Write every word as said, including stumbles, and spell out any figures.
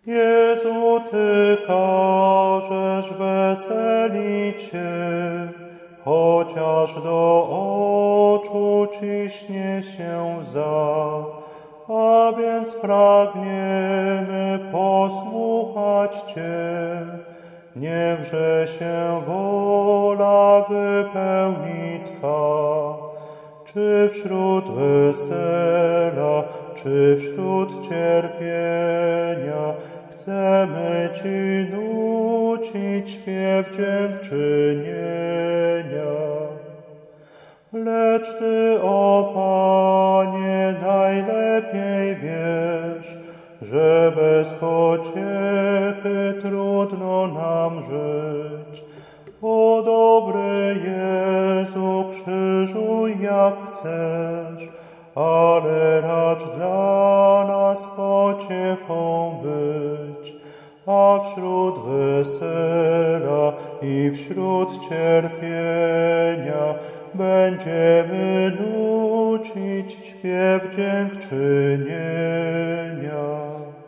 Jezu, Ty każesz weselić się, chociaż do oczu ciśnie się łza, a więc pragniemy posłuchać Cię. Niechże się wola wypełni Twa, czy wśród wesela, czy wśród cierpienia, chcemy Ci nucić śpiew dziękczynienia. Lecz Ty, o Panie, najlepiej wiesz, że bez pociechy trudno nam żyć. O dobry Jezu, krzyżuj jak chcesz, ale racz dla nas pociechą być, a wśród wesela i wśród cierpienia będziemy nucić śpiew dziękczynienia.